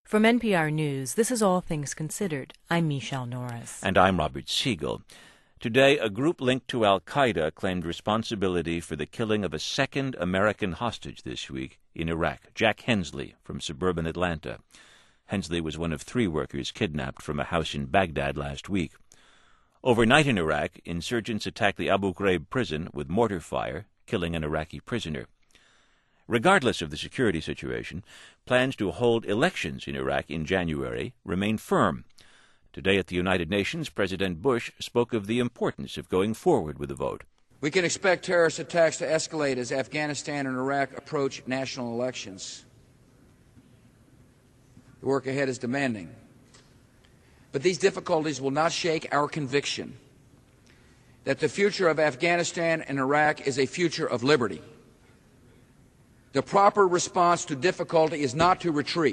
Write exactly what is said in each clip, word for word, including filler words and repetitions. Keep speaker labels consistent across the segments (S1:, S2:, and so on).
S1: From N P R News, this is All Things Considered. I'm Michelle Norris.
S2: And I'm Robert Siegel. Today, a group linked to al-Qaeda claimed responsibility for the killing of a second American hostage this week in Iraq, Jack Hensley from suburban Atlanta. Hensley was one of three workers kidnapped from a house in Baghdad last week. Overnight in Iraq, insurgents attacked the Abu Ghraib prison with mortar fire, killing an Iraqi prisoner. Regardless of the security situation, plans to hold elections in Iraq in January remain firm. Today at the United Nations, President Bush spoke of the importance of going forward with the vote.
S3: We can expect terrorist attacks to escalate as Afghanistan and Iraq approach national elections. The work ahead is demanding. But these difficulties will not shake our conviction that the future of Afghanistan and Iraq is a future of liberty. The proper response to difficulty is not to retreat.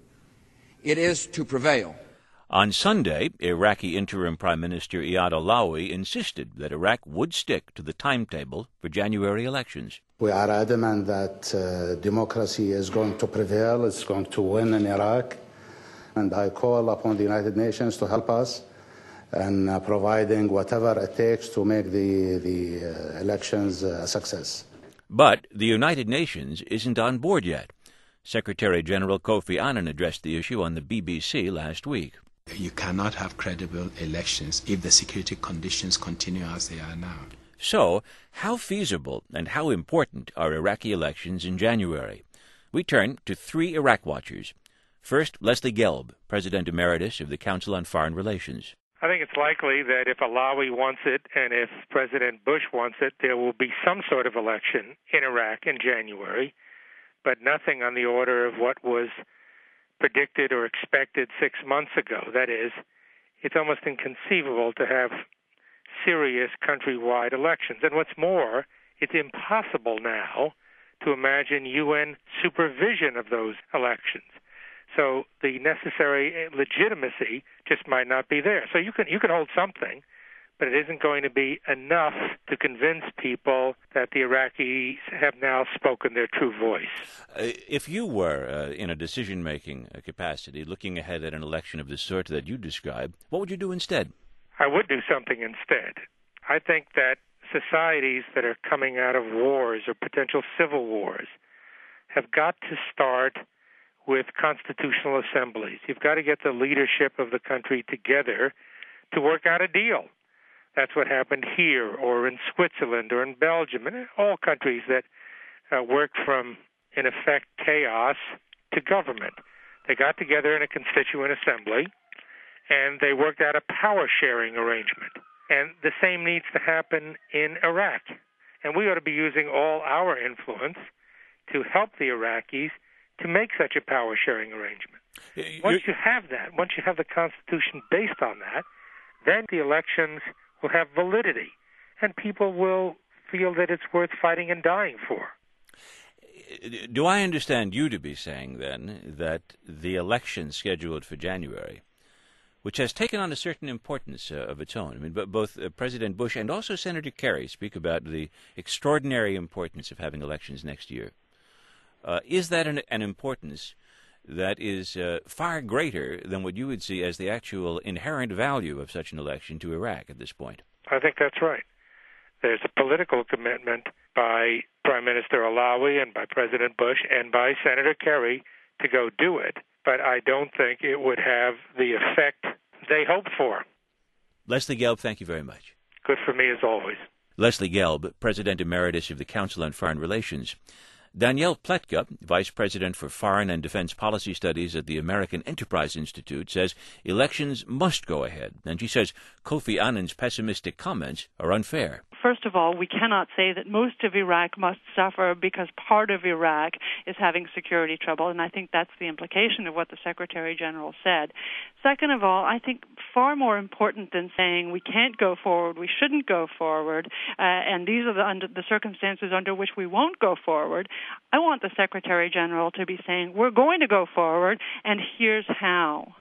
S3: It is to prevail.
S2: On Sunday, Iraqi interim Prime Minister Iyad Allawi insisted that Iraq would stick to the timetable for January elections.
S4: We are adamant that uh, democracy is going to prevail, it's going to win in Iraq, and I call upon the United Nations to help us in uh, providing whatever it takes to make the, the uh, elections uh, a success.
S2: But the United Nations isn't on board yet. Secretary General Kofi Annan addressed the issue on the B B C last week.
S5: You cannot have credible elections if the security conditions continue as they are now.
S2: So, how feasible and how important are Iraqi elections in January? We turn to three Iraq watchers. First, Leslie Gelb, President Emeritus of the Council on Foreign Relations.
S6: I think it's likely that if Allawi wants it and if President Bush wants it, there will be some sort of election in Iraq in January, but nothing on the order of what was predicted or expected six months ago. That is, it's almost inconceivable to have serious countrywide elections. And what's more, it's impossible now to imagine U N supervision of those elections. So the necessary legitimacy just might not be there. So you can you can hold something, but it isn't going to be enough to convince people that the Iraqis have now spoken their true voice.
S2: Uh, if you were uh, in a decision-making capacity, looking ahead at an election of the sort that you described, what would you do instead?
S6: I would do something instead. I think that societies that are coming out of wars or potential civil wars have got to start with constitutional assemblies. You've got to get the leadership of the country together to work out a deal. That's what happened here or in Switzerland or in Belgium and in all countries that uh, work from, in effect, chaos to government. They got together in a constituent assembly and they worked out a power-sharing arrangement. And the same needs to happen in Iraq. And we ought to be using all our influence to help the Iraqis to make such a power-sharing arrangement. Once you have that, once you have the Constitution based on that, then the elections will have validity, and people will feel that it's worth fighting and dying for.
S2: Do I understand you to be saying, then, that the election scheduled for January, which has taken on a certain importance uh, of its own, I mean, but both uh, President Bush and also Senator Kerry speak about the extraordinary importance of having elections next year, Uh, is that an, an importance that is uh, far greater than what you would see as the actual inherent value of such an election to Iraq at this point?
S6: I think that's right. There's a political commitment by Prime Minister Allawi and by President Bush and by Senator Kerry to go do it, but I don't think it would have the effect they hoped for.
S2: Leslie Gelb, thank you very much.
S6: Good for me as always.
S2: Leslie Gelb, President Emeritus of the Council on Foreign Relations. Danielle Pletka, Vice President for Foreign and Defense Policy Studies at the American Enterprise Institute, says elections must go ahead. And she says Kofi Annan's pessimistic comments are unfair.
S7: First of all, we cannot say that most of Iraq must suffer because part of Iraq is having security trouble, and I think that's the implication of what the Secretary General said. Second of all, I think far more important than saying we can't go forward, we shouldn't go forward, uh, and these are the, under, the circumstances under which we won't go forward, I want the Secretary General to be saying we're going to go forward, and here's how.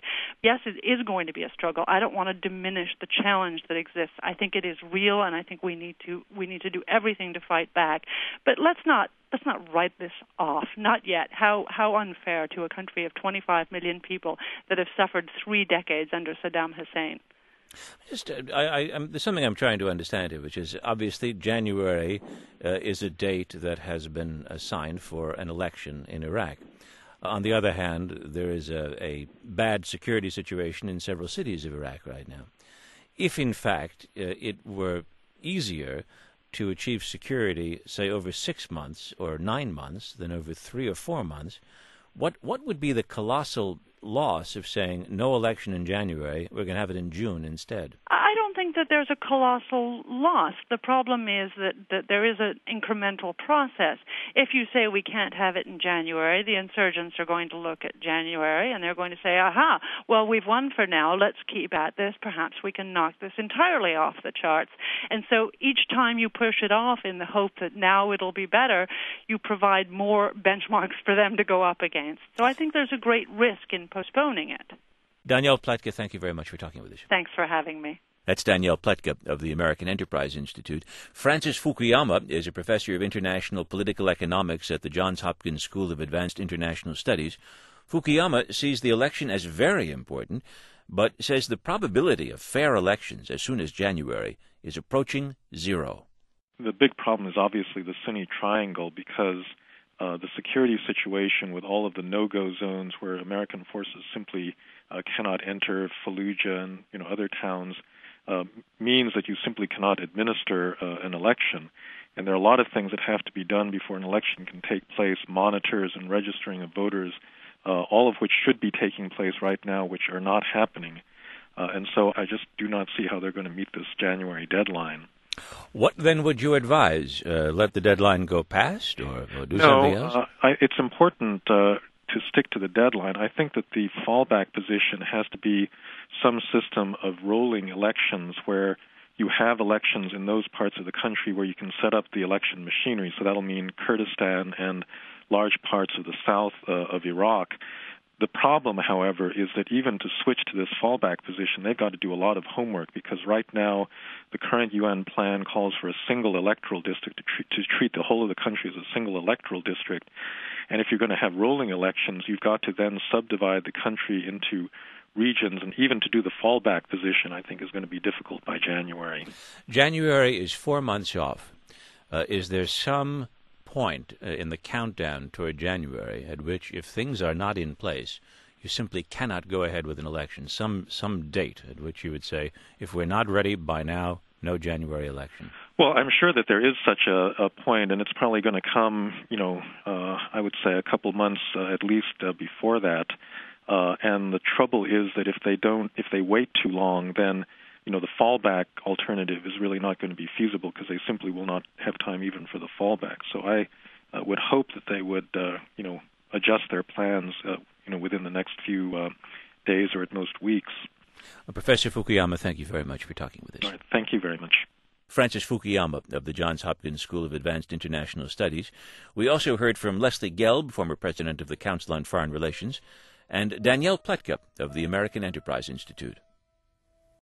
S7: yes, it is going to be a struggle. I don't want to diminish the challenge that exists. I think it is real, and I think we need to we need to do everything to fight back. But let's not let's not write this off. Not yet. How how unfair to a country of twenty-five million people that have suffered three decades under Saddam Hussein.
S2: Just, uh, I, I, I'm, there's something I'm trying to understand here, which is obviously January uh, is a date that has been assigned for an election in Iraq. On the other hand, there is a, a bad security situation in several cities of Iraq right now. If, in fact, uh, it were easier to achieve security, say, over six months or nine months than over three or four months, what what would be the colossal loss of saying no election in January, we're going to have it in June instead?
S7: I don't think that there's a colossal loss. The problem is that, that there is an incremental process. If you say we can't have it in January, the insurgents are going to look at January and they're going to say, aha, well, we've won for now, let's keep at this, perhaps we can knock this entirely off the charts. And so each time you push it off in the hope that now it'll be better, you provide more benchmarks for them to go up against. So I think there's a great risk in postponing it.
S2: Danielle Pletka, thank you very much for talking with us.
S7: Thanks for having me.
S2: That's Danielle Pletka of the American Enterprise Institute. Francis Fukuyama is a professor of international political economics at the Johns Hopkins School of Advanced International Studies. Fukuyama sees the election as very important, but says the probability of fair elections as soon as January is approaching zero.
S8: The big problem is obviously the Sunni Triangle, because uh, the security situation with all of the no-go zones where American forces simply uh, cannot enter, Fallujah and you know other towns, Uh, means that you simply cannot administer uh, an election. And there are a lot of things that have to be done before an election can take place, monitors and registering of voters, uh, all of which should be taking place right now, which are not happening. Uh, and so I just do not see how they're going to meet this January deadline.
S2: What then would you advise? Uh, let the deadline go past or, or do
S8: no,
S2: something else?
S8: Uh, I, it's important uh, to stick to the deadline. I think that the fallback position has to be some system of rolling elections where you have elections in those parts of the country where you can set up the election machinery. So that'll mean Kurdistan and large parts of the south uh, of Iraq. The problem, however, is that even to switch to this fallback position, they've got to do a lot of homework, because right now the current U N plan calls for a single electoral district to treat, to treat the whole of the country as a single electoral district. And if you're going to have rolling elections, you've got to then subdivide the country into regions, and even to do the fallback position, I think, is going to be difficult by January.
S2: January is four months off. Uh, is there some point uh, in the countdown toward January at which, if things are not in place, you simply cannot go ahead with an election? Some some date at which you would say, if we're not ready by now, no January election?
S8: Well, I'm sure that there is such a, a point, and it's probably going to come, you know, uh, I would say a couple months uh, at least uh, before that. Uh, and the trouble is that if they don't, if they wait too long, then, you know, the fallback alternative is really not going to be feasible, because they simply will not have time even for the fallback. So I uh, would hope that they would, uh, you know, adjust their plans, uh, you know, within the next few uh, days or at most weeks.
S2: Well, Professor Fukuyama, thank you very much for talking with us.
S8: All right, thank you very much.
S2: Francis Fukuyama of the Johns Hopkins School of Advanced International Studies. We also heard from Leslie Gelb, former president of the Council on Foreign Relations, and Danielle Pletka of the American Enterprise Institute.